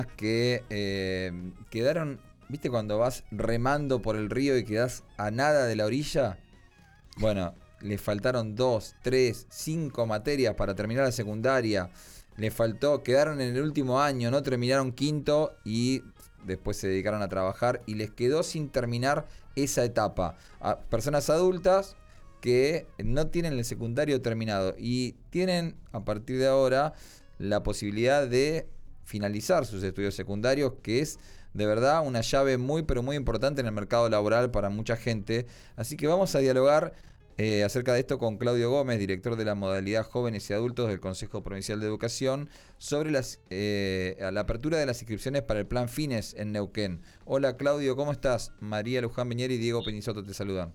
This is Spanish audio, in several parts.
que quedaron, ¿viste cuando vas remando por el río y quedás a nada de la orilla? Bueno, le faltaron 2, 3, 5 materias para terminar la secundaria. Quedaron en el último año, no terminaron quinto y después se dedicaron a trabajar y les quedó sin terminar esa etapa. A personas adultas que no tienen el secundario terminado y tienen a partir de ahora la posibilidad de finalizar sus estudios secundarios, que es de verdad una llave muy pero muy importante en el mercado laboral para mucha gente. Así que vamos a dialogar acerca de esto con Claudio Gómez, director de la modalidad Jóvenes y Adultos del Consejo Provincial de Educación, sobre la apertura de las inscripciones para el Plan Fines en Neuquén. Hola Claudio, ¿cómo estás? María Luján Beñer y Diego Penisoto te saludan.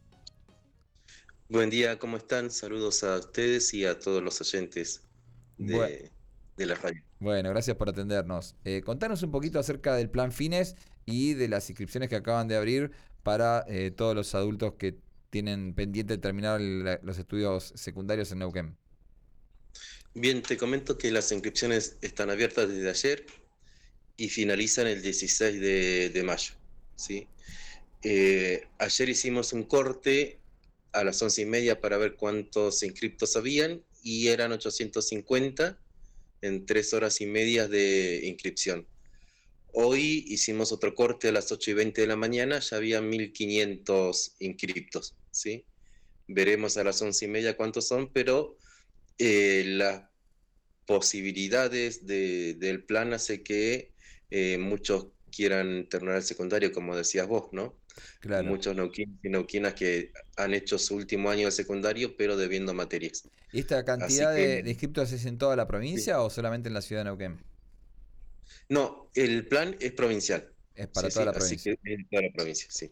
Buen día, ¿cómo están? Saludos a ustedes y a todos los oyentes Bueno, de, de la radio. bueno, gracias por atendernos. Contanos un poquito acerca del Plan Fines y de las inscripciones que acaban de abrir para todos los adultos que tienen pendiente de terminar los estudios secundarios en Neuquén. Bien, te comento que las inscripciones están abiertas desde ayer y finalizan el 16 de mayo, ¿sí? Ayer hicimos un corte a las 11:30 para ver cuántos inscriptos habían y eran 850 en 3 horas y media de inscripción. Hoy hicimos otro corte a las 8:20 de la mañana, ya había 1500 inscriptos, ¿sí? Veremos a las 11:30 cuántos son, pero las posibilidades del plan hace que muchos quieran terminar el secundario, como decías vos, ¿no? Claro. Muchos neuquinos y neuquinas que han hecho su último año de secundario, pero debiendo materias. ¿Y esta Así cantidad que, de inscriptos es en toda la sí. provincia o solamente en la ciudad de Neuquén? No, el plan es provincial. Es para Sí, toda sí, la así provincia. que en toda la provincia, sí.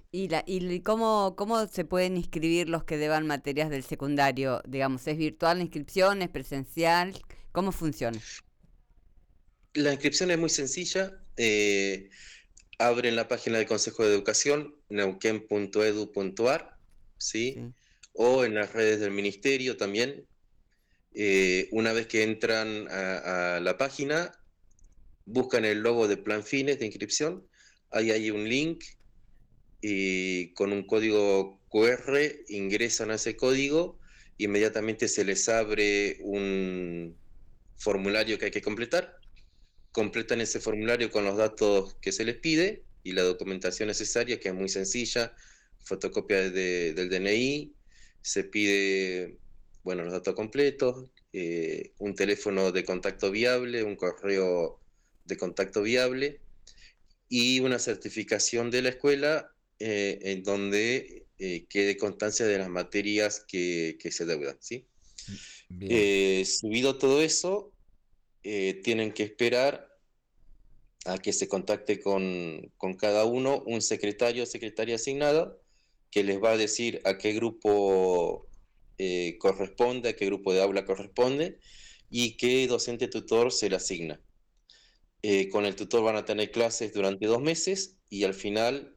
¿Cómo se pueden inscribir los que deban materias del secundario? Digamos, ¿es virtual la inscripción? ¿Es presencial? ¿Cómo funciona? La inscripción es muy sencilla. Abren la página del Consejo de Educación, neuquén.edu.ar, ¿sí? Sí. O en las redes del ministerio también. Una vez que entran a la página, buscan el logo de Plan Fines de inscripción. Ahí hay un link y con un código QR ingresan a ese código. Inmediatamente se les abre un formulario que hay que completar. Completan ese formulario con los datos que se les pide y la documentación necesaria, que es muy sencilla: fotocopia del DNI, se pide, bueno, los datos completos, un teléfono de contacto viable, un correo de contacto viable y una certificación de la escuela en donde quede constancia de las materias que se deudan, ¿sí? Bien, Subido todo eso, tienen que esperar a que se contacte con cada uno un secretario o secretaria asignado que les va a decir a qué grupo corresponde, a qué grupo de aula corresponde y qué docente tutor se le asigna. Con el tutor van a tener clases durante 2 meses y al final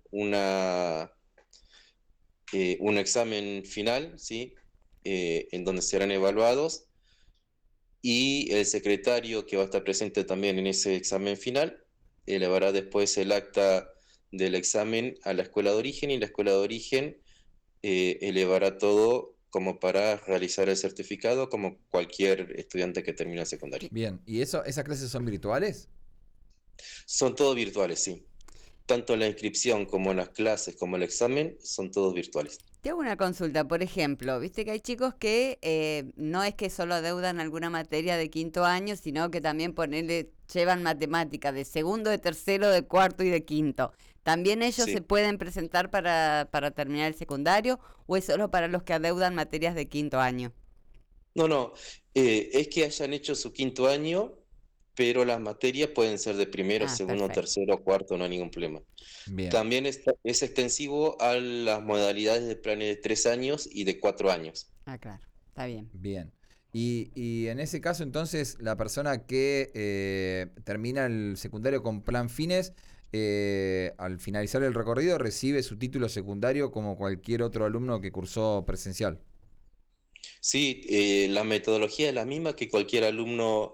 un examen final, ¿sí? En donde serán evaluados y el secretario que va a estar presente también en ese examen final elevará después el acta del examen a la escuela de origen y la escuela de origen elevará todo como para realizar el certificado como cualquier estudiante que termina el secundario. bien. ¿Y esas clases son virtuales? Son todos virtuales, sí. Tanto la inscripción como las clases como el examen son todos virtuales. Te hago una consulta, por ejemplo, viste que hay chicos que no es que solo adeudan alguna materia de quinto año, sino que también llevan matemática de segundo, de tercero, de cuarto y de quinto. ¿También ellos se Sí. pueden presentar para terminar el secundario o es solo para los que adeudan materias de quinto año? No, no, es que hayan hecho su quinto año, pero las materias pueden ser de primero, Ah, segundo, perfecto. tercero, cuarto, no hay ningún problema. Bien, También es extensivo a las modalidades de planes de 3 años y de 4 años. Ah, claro, está bien. bien. Y en ese caso, entonces, la persona que termina el secundario con plan fines, al finalizar el recorrido, recibe su título secundario como cualquier otro alumno que cursó presencial. Sí, la metodología es la misma que cualquier alumno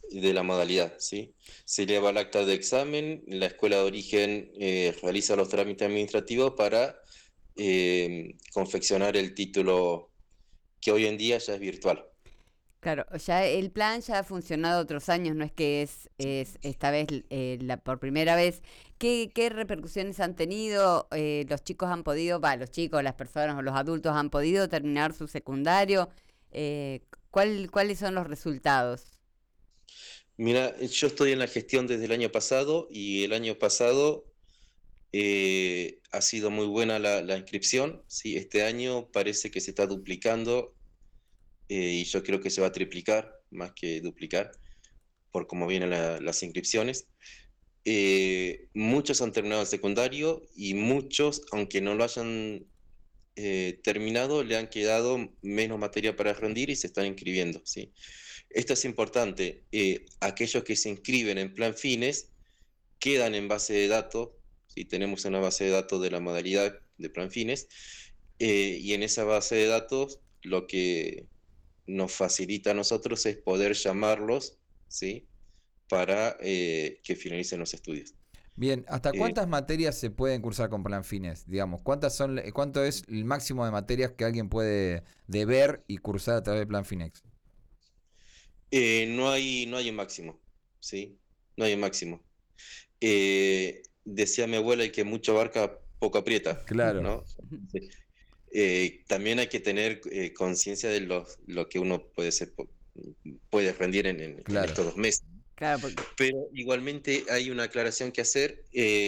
de la modalidad, ¿sí? Se eleva el acta de examen, la escuela de origen realiza los trámites administrativos para confeccionar el título que hoy en día ya es virtual. Claro, ya el plan ya ha funcionado otros años, no es que es esta vez por primera vez. ¿Qué repercusiones han tenido? ¿Los chicos han podido, los chicos, las personas o los adultos han podido terminar su secundario? ¿Cuáles son los resultados? Mira, yo estoy en la gestión desde el año pasado y el año pasado ha sido muy buena la inscripción. Sí, este año parece que se está duplicando y yo creo que se va a triplicar más que duplicar por cómo vienen las inscripciones. Muchos han terminado el secundario y muchos, aunque no lo hayan terminado, le han quedado menos materia para rendir y se están inscribiendo, ¿sí? Esto es importante. Aquellos que se inscriben en plan fines quedan en base de datos, ¿sí? Tenemos una base de datos de la modalidad de plan fines, y en esa base de datos lo que nos facilita a nosotros es poder llamarlos, ¿sí? Para que finalicen los estudios. Bien, ¿hasta Eh, cuántas materias se pueden cursar con plan fines? Digamos, ¿cuánto es el máximo de materias que alguien puede deber y cursar a través de plan Finex? no hay un máximo, ¿sí? No hay un máximo. Decía mi abuela, el que mucho abarca, poco aprieta, Claro, ¿no? Sí. También hay que tener conciencia de lo que uno puede rendir en claro. estos 2 meses. Claro, porque Pero igualmente hay una aclaración que hacer.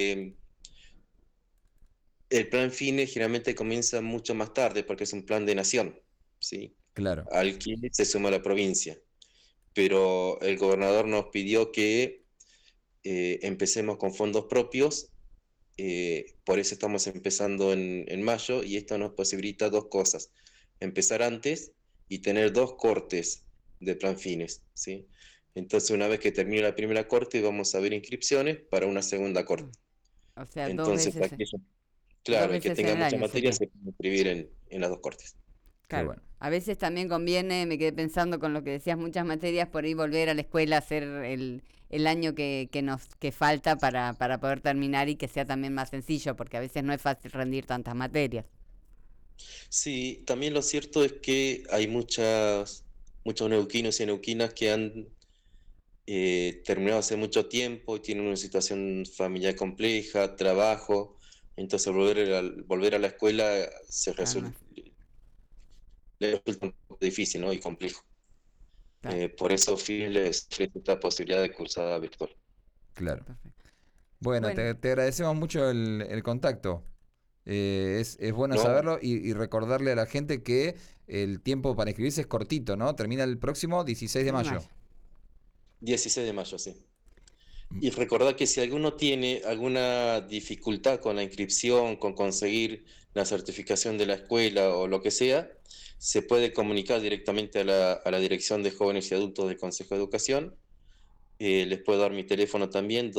El plan FINE generalmente comienza mucho más tarde porque es un plan de nación, ¿sí? Claro. Al que se suma la provincia. Pero el gobernador nos pidió que empecemos con fondos propios, por eso estamos empezando en mayo y esto nos posibilita dos cosas: empezar antes y tener 2 cortes de plan fines, ¿sí? Entonces, una vez que termine la primera corte, vamos a ver inscripciones para una segunda corte. o sea, Entonces, dos claro, el que veces en tenga el mucha año materia sería. se puede inscribir en las 2 cortes. Qué Claro, bueno. a veces también conviene, me quedé pensando con lo que decías, muchas materias, por ahí volver a la escuela a hacer el año que falta para poder terminar y que sea también más sencillo, porque a veces no es fácil rendir tantas materias. Sí, también lo cierto es que hay muchos neuquinos y neuquinas que han terminado hace mucho tiempo y tienen una situación familiar compleja, trabajo, entonces volver a la escuela Claro, no les resulta un poco difícil, ¿no? Y complejo. claro, Por eso FIL les ofrece esta posibilidad de cursada virtual. Claro. perfecto. Bueno, Bueno, te agradecemos mucho el contacto. Es bueno No, saberlo y recordarle a la gente que el tiempo para inscribirse es cortito, ¿no? Termina el próximo 16 de sí, mayo. Maya. 16 de mayo, sí. Mm. Y recordad que si alguno tiene alguna dificultad con la inscripción, con conseguir la certificación de la escuela o lo que sea, se puede comunicar directamente a la Dirección de Jóvenes y Adultos del Consejo de Educación. Les puedo dar mi teléfono también,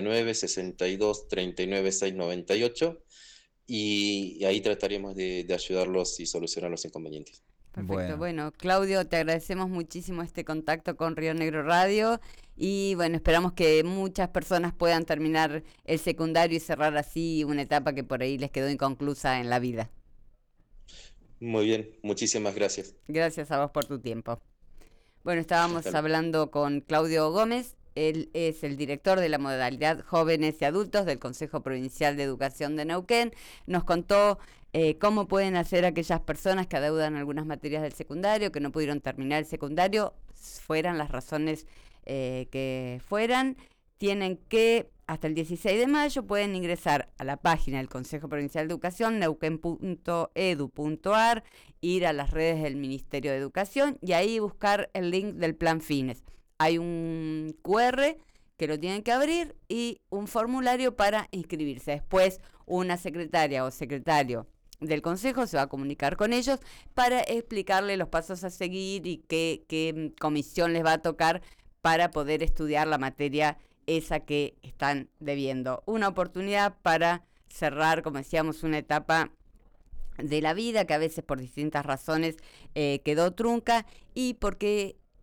299-62-39-698, y ahí trataremos de ayudarlos y solucionar los inconvenientes. Perfecto. Bueno, Bueno, Claudio, te agradecemos muchísimo este contacto con Río Negro Radio y bueno, esperamos que muchas personas puedan terminar el secundario y cerrar así una etapa que por ahí les quedó inconclusa en la vida. Muy bien, muchísimas gracias. Gracias a vos por tu tiempo. Bueno, Hasta estábamos luego. hablando con Claudio Gómez. Él es el director de la modalidad Jóvenes y Adultos del Consejo Provincial de Educación de Neuquén. Nos contó cómo pueden hacer aquellas personas que adeudan algunas materias del secundario, que no pudieron terminar el secundario, fueran las razones que fueran. Tienen que, hasta el 16 de mayo, pueden ingresar a la página del Consejo Provincial de Educación, neuquén.edu.ar, ir a las redes del Ministerio de Educación y ahí buscar el link del Plan Fines. Hay un QR que lo tienen que abrir y un formulario para inscribirse. Después, una secretaria o secretario del consejo se va a comunicar con ellos para explicarle los pasos a seguir y qué comisión les va a tocar para poder estudiar la materia esa que están debiendo. Una oportunidad para cerrar, como decíamos, una etapa de la vida que a veces por distintas razones quedó trunca y porque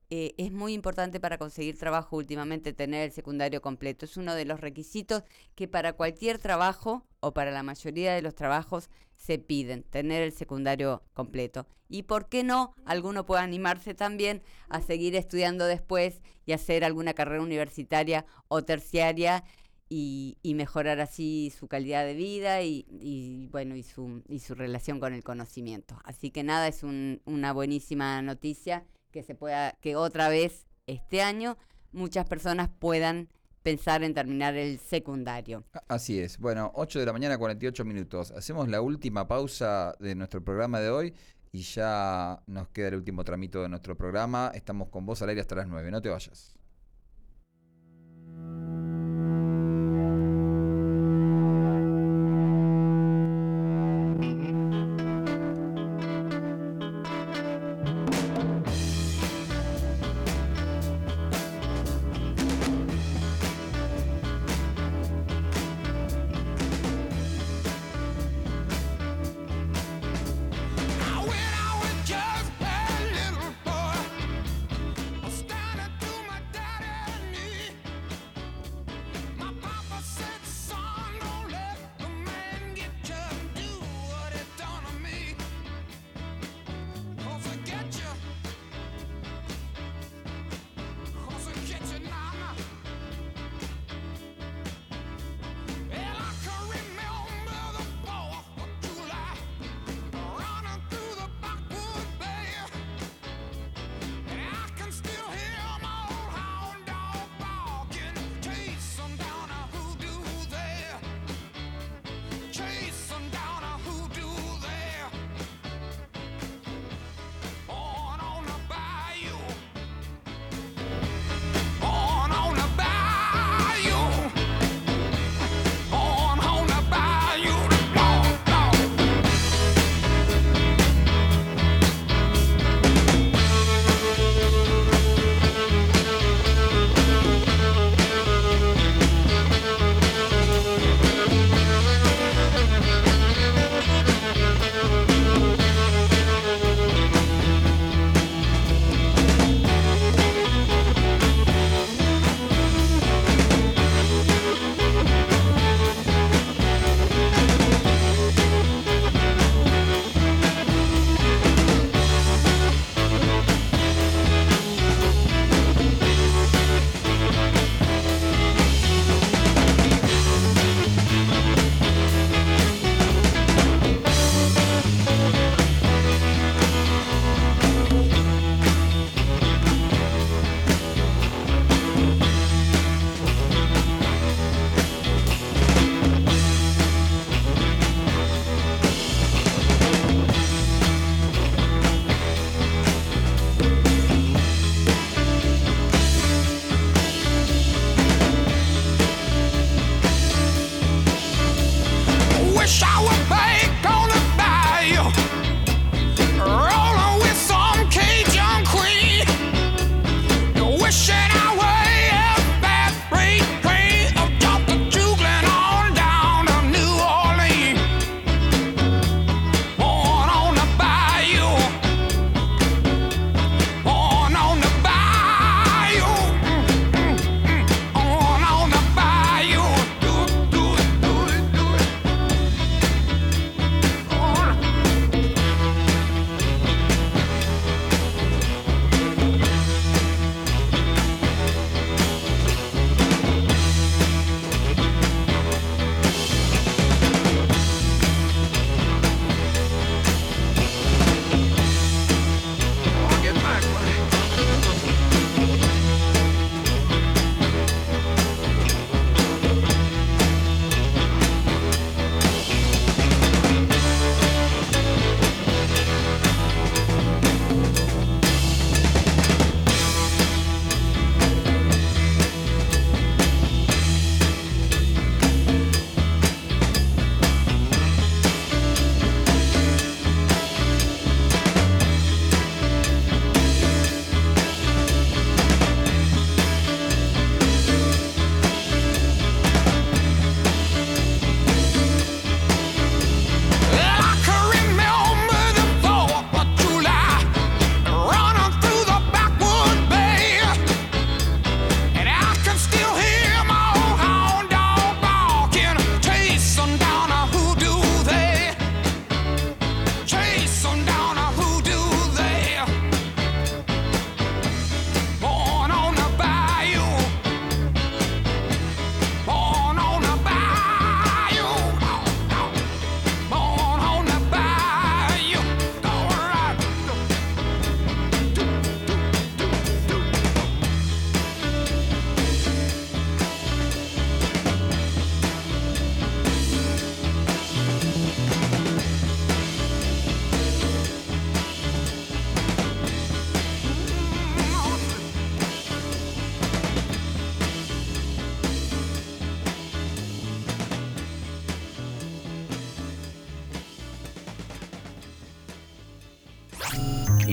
es muy importante para conseguir trabajo últimamente tener el secundario completo. Es uno de los requisitos que para cualquier trabajo o para la mayoría de los trabajos se piden, tener el secundario completo. Y por qué no, alguno puede animarse también a seguir estudiando después y hacer alguna carrera universitaria o terciaria y mejorar así su calidad de vida y su relación con el conocimiento. Así que nada, es una buenísima noticia que otra vez este año muchas personas puedan pensar en terminar el secundario. Así es. Bueno, 8 de la mañana, 48 minutos. Hacemos la última pausa de nuestro programa de hoy y ya nos queda el último tramito de nuestro programa. Estamos con vos al aire hasta las 9. No te vayas.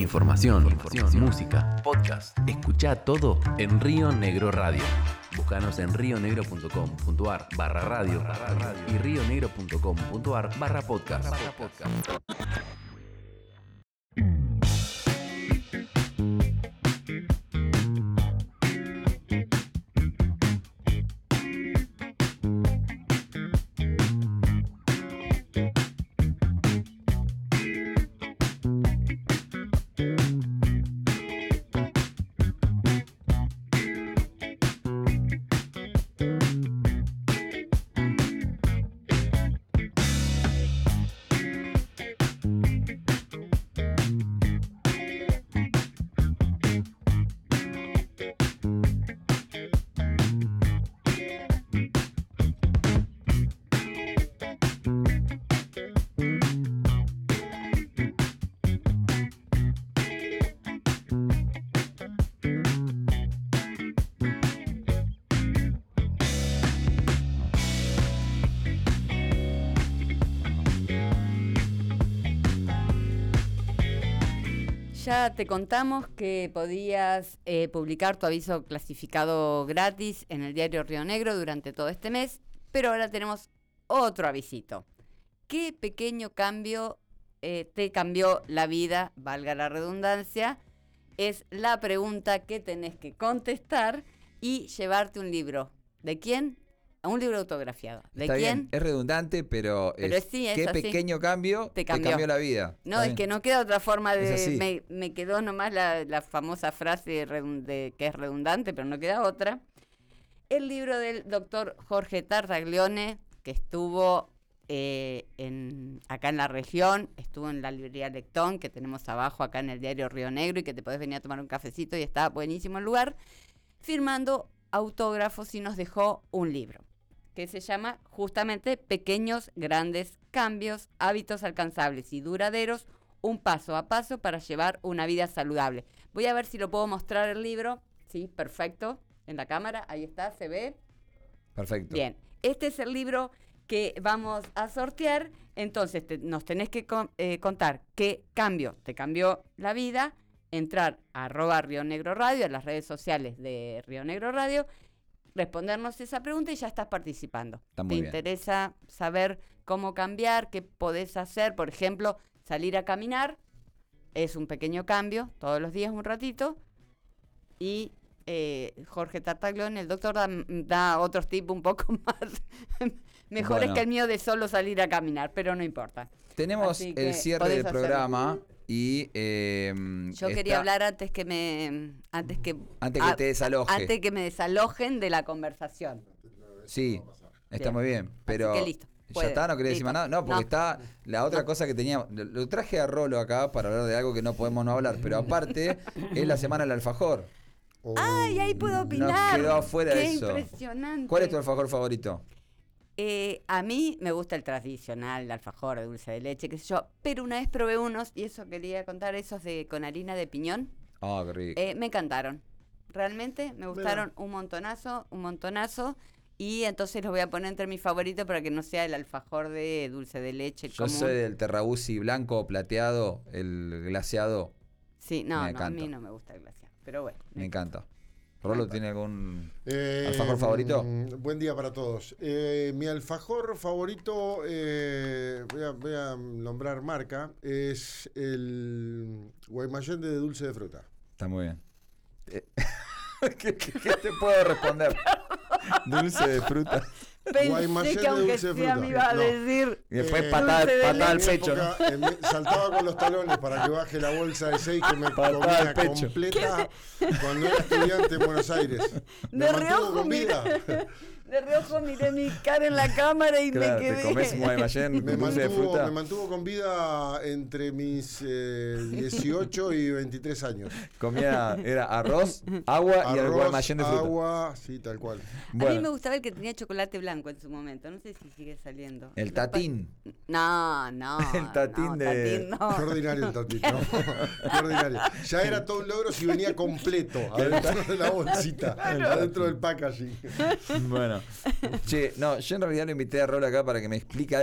Información, música, podcast. Escuchá todo en Río Negro Radio. Búscanos en rionegro.com.ar/radio y rionegro.com.ar/podcast. Ya te contamos que podías publicar tu aviso clasificado gratis en el diario Río Negro durante todo este mes, pero ahora tenemos otro avisito. ¿Qué pequeño cambio te cambió la vida, valga la redundancia? Es la pregunta que tenés que contestar y llevarte un libro. ¿De quién? Un libro autografiado. ¿De Está quién? bien, es redundante, pero Sí, es qué así. pequeño cambio Te te cambió la vida. No, Está es bien. que no queda otra forma Es así. de... Me quedó nomás la famosa frase que es redundante, pero no queda otra. El libro del doctor Jorge Tartaglione, que estuvo acá en la región, estuvo en la librería Lectón, que tenemos abajo acá en el diario Río Negro, y que te podés venir a tomar un cafecito y está buenísimo el lugar, firmando autógrafos, y nos dejó un libro que se llama justamente Pequeños Grandes Cambios, Hábitos Alcanzables y Duraderos, un paso a paso para llevar una vida saludable. Voy a ver si lo puedo mostrar el libro. Sí, perfecto. En la cámara, ahí está, se ve. Perfecto. Bien, este es el libro que vamos a sortear. Entonces nos tenés que contar qué cambio te cambió la vida, entrar a @Río Negro Radio, a las redes sociales de Río Negro Radio, respondernos esa pregunta y ya estás participando. Está muy ¿Te bien. interesa saber cómo cambiar, qué podés hacer? Por ejemplo, salir a caminar es un pequeño cambio, todos los días un ratito. Y Jorge Tartaglione, el doctor, da otros tips un poco más mejores Bueno. que el mío de solo salir a caminar, pero no importa. Tenemos Así que el cierre podés del hacerlo. programa y Yo quería hablar antes que te desaloje. antes que me desalojen de la conversación. Sí, está Bien. muy bien, pero Así que listo. ¿ya Puede. está? ¿No querés decir más Listo. nada? No, porque No. está la otra cosa que teníamos. Lo traje a Rolo acá para hablar de algo que no podemos no hablar, pero aparte es la semana del alfajor. ¡Ay, ahí puedo Nos opinar! quedó afuera ¡Qué eso. impresionante! ¿Cuál es tu alfajor favorito? A mí me gusta el tradicional, el alfajor de dulce de leche, qué sé yo, pero una vez probé unos, y eso quería contar, esos con harina de piñón, Oh, qué rico. me encantaron. Realmente me gustaron un montonazo, y entonces los voy a poner entre mis favoritos para que no sea el alfajor de dulce de leche Yo común. soy del terrabuzzi blanco o plateado, el glaseado. Sí, me no, a encanta. mí no me gusta el glaseado, pero bueno. Me encanta. ¿Rolo tiene algún Eh, alfajor favorito? Buen día para todos. Mi alfajor favorito, voy a nombrar marca, es el Guaymallén de dulce de fruta. Está muy bien. ¿Qué te puedo responder? Dulce de fruta. Pensé Guaymallén que de aunque dulce de sea fruta. me iba a No. decir... Y después Eh, patada dulce de al En mi pecho, ¿no? época, saltaba con los talones para que baje la bolsa de 6 que me Patada comía al pecho. completa cuando era estudiante en Buenos Aires. Me De mantuvo reojo, con vida. De reojo miré mi cara en la cámara y Claro, me quedé... te comes un Guaymallén Me dulce de fruta. mantuvo con vida entre mis 18 y 23 años. Era arroz, agua y el Guaymallén de fruta. agua, sí, tal cual. A mí Bueno, me gustaba el que tenía chocolate blanco en su momento. No sé si sigue saliendo. el tatín. No. El tatín de- tatín no. Qué ordinario el tatito. Qué ordinario. Ya era todo un logro si venía completo adentro de la bolsita, adentro del packaging. Bueno. Che, no, yo en realidad lo invité a Rolo acá para que me explique